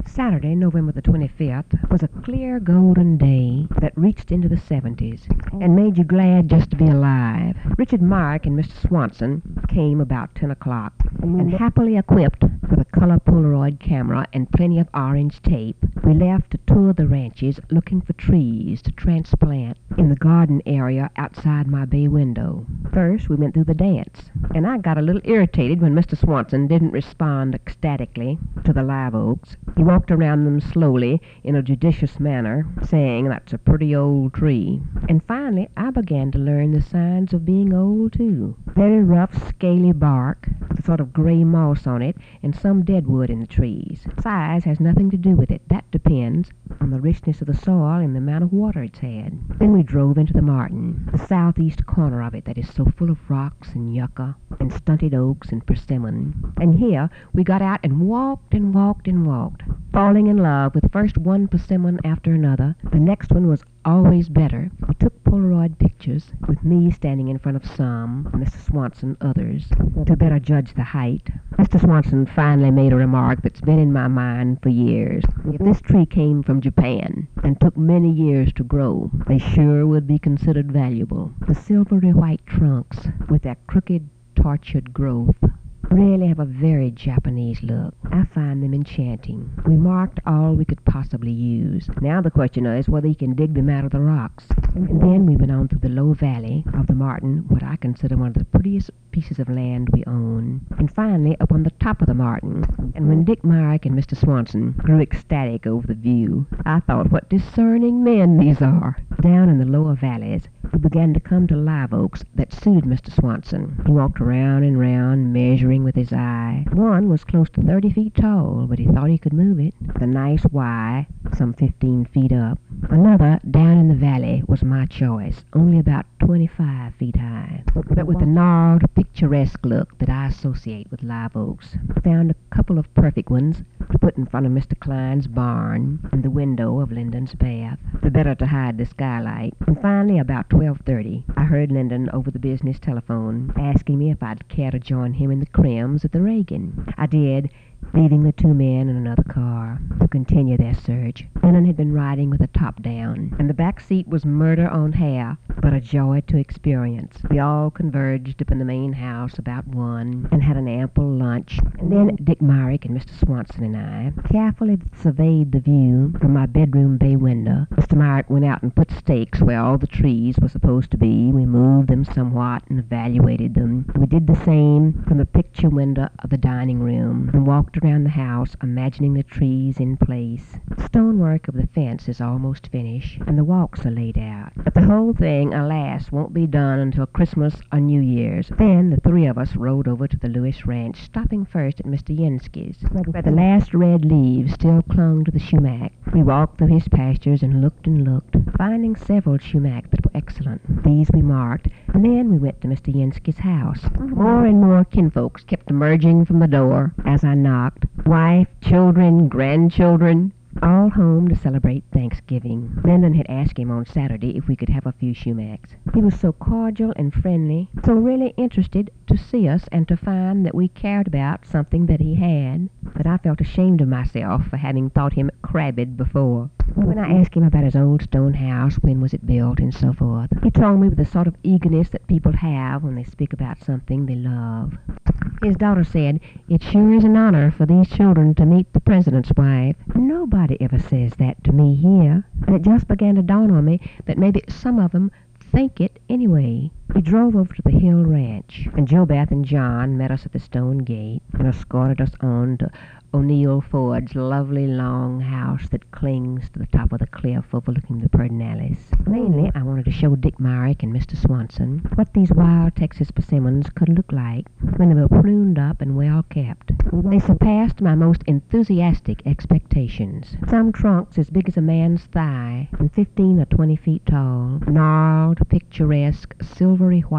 Saturday, November the 25th, was a clear golden day that reached into the 70s and made you glad just to be alive. Richard Mark and Mr. Swanson came about 10 o'clock, and happily equipped with a color Polaroid camera and plenty of orange tape, we left to tour the ranches looking for trees to transplant in the garden area outside my bay window. First, we went through the dance, and I got a little irritated when Mr. Swanson didn't respond ecstatically to the live oaks. He walked around them slowly in a judicious manner, saying, "That's a pretty old tree." And finally, I began to learn the signs of being old, too. Very rough, scaly bark, with a sort of gray moss on it, and some dead wood in the trees. Size has nothing to do with it. That depends on the richness of the soil and the amount of water it's had. Then we drove into the Martin, the southeast corner of it that is so full of rocks and yucca and stunted oaks and persimmon. And here we got out and walked and walked and walked, falling in love with first one persimmon after another. The next one was always better. We took Polaroid pictures, with me standing in front of some, Mr. Swanson others, to better judge the height. Mr. Swanson finally made a remark that's been in my mind for years. If this tree came from Japan and took many years to grow, they sure would be considered valuable. The silvery white trunks, with their crooked, tortured growth, really have a very Japanese look. I find them enchanting. We marked all we could possibly use. Now the question is whether you can dig them out of the rocks. And then we went on through the low valley of the Martin, what I consider one of the prettiest pieces of land we own. And finally up on the top of the Martin. And when Dick Myrick and Mr. Swanson grew ecstatic over the view, I thought what discerning men these are. Down in the lower valleys, we began to come to live oaks that suited Mr. Swanson. He walked around and round, measuring with his eye. One was close to 30 feet tall, but he thought he could move it. The nice Y, some 15 feet up. Another, down in the valley, was my choice, only about 25 feet high, but with the gnarled, picturesque look that I associate with live oaks. Found a couple of perfect ones to put in front of Mr. Klein's barn and the window of Lyndon's bath, the better to hide the skylight. And finally, about 12:30, I heard Lyndon over the business telephone asking me if I'd care to join him in the Crims at the Reagan. I did, leaving the two men in another car to continue their search. Lyndon had been riding with the top down, and the back seat was murder on hair, but a joy to experience. We all converged up in the main house about 1 and had an ample lunch, and then Dick Myrick and Mr. Swanson and I carefully surveyed the view from my bedroom bay window. Mr. Myrick went out and put stakes where all the trees were supposed to be. We moved them somewhat and evaluated them. We did the same from the picture window of the dining room and walked around the house, imagining the trees in place. The stonework of the fence is almost finished, and the walks are laid out. But the whole thing, alas, won't be done until Christmas or New Year's. Then the three of us rode over to the Lewis Ranch, stopping first at Mr. Yenski's, where the last red leaves still clung to the sumac. We walked through his pastures and looked, finding several sumac that were excellent. These we marked, and then we went to Mr. Yenski's house. More and more kinfolks kept emerging from the door as I knocked. Wife, children, grandchildren, all home to celebrate Thanksgiving. Lyndon had asked him on Saturday if we could have a few sumacs. He was so cordial and friendly, so really interested to see us and to find that we cared about something that he had, that I felt ashamed of myself for having thought him crabbed before. When I asked him about his old stone house, when was it built, and so forth, he told me with the sort of eagerness that people have when they speak about something they love. His daughter said, "It sure is an honor for these children to meet the president's wife." Nobody ever says that to me here, and it just began to dawn on me that maybe some of them think it anyway. We drove over to the Hill Ranch, and Joe Beth and John met us at the stone gate and escorted us on to O'Neill Ford's lovely long house that clings to the top of the cliff overlooking the Pedernales. Mainly, I wanted to show Dick Myrick and Mr. Swanson what these wild Texas persimmons could look like when they were pruned up and well kept. They surpassed my most enthusiastic expectations. Some trunks as big as a man's thigh and 15 or 20 feet tall, gnarled, picturesque, silvery white,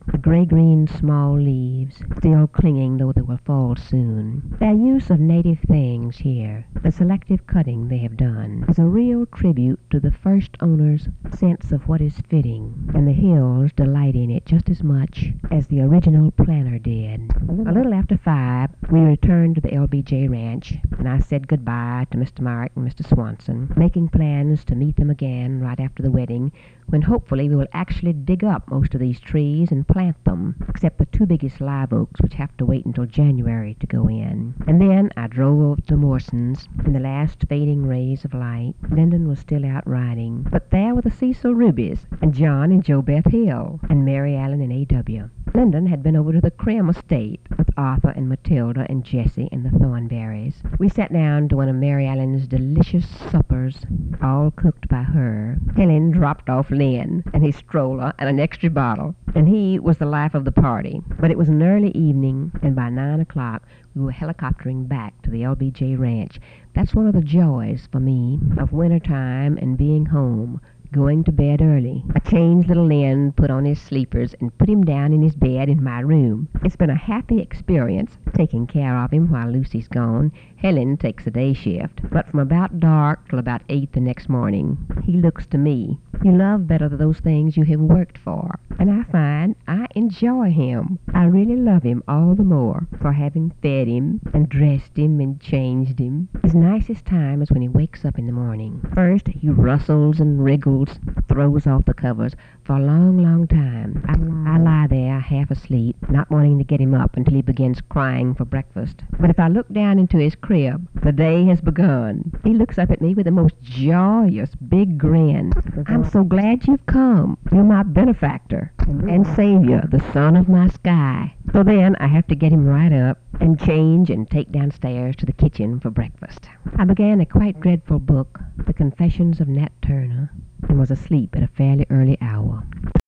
the gray-green small leaves, still clinging though they will fall soon. Their use of native things here, the selective cutting they have done, is a real tribute to the first owner's sense of what is fitting, and the hills delight in it just as much as the original planter did. A little after 5, we returned to the LBJ Ranch, and I said goodbye to Mr. Mark and Mr. Swanson, making plans to meet them again right after the wedding, when hopefully we will actually dig up most of these trees and plant them, except the 2 biggest live oaks, which have to wait until January to go in. And then I drove over to Morson's in the last fading rays of light. Lyndon was still out riding, but there were the Cecil Rubies, and John and JoBeth Hill, and Mary Allen and A.W. Lyndon had been over to the Krim estate with Arthur and Matilda and Jessie and the Thornberrys. We sat down to one of Mary Allen's delicious suppers, all cooked by her. Helen dropped off Lynn and his stroller and an extra bottle, and he was the life of the party. But it was an early evening, and by 9 o'clock we were helicoptering back to the LBJ Ranch. That's one of the joys for me of winter time and being home. Going to bed early. I changed little Lynn, put on his sleepers, and put him down in his bed in my room. It's been a happy experience taking care of him while Lucy's gone. Helen takes the day shift, but from about dark till about 8 the next morning, he looks to me. You love better those things you have worked for, and I find I enjoy him. I really love him all the more for having fed him and dressed him and changed him. His nicest time is when he wakes up in the morning. First, he rustles and wriggles, throws off the covers for a long, long time. I lie there half asleep, not wanting to get him up until he begins crying for breakfast. But if I look down into his crib, the day has begun. He looks up at me with the most joyous big grin. I'm so glad you've come. You're my benefactor and savior, the sun of my sky. So then I have to get him right up and change and take downstairs to the kitchen for breakfast. I began a quite dreadful book, The Confessions of Nat Turner, and was asleep at a fairly early hour.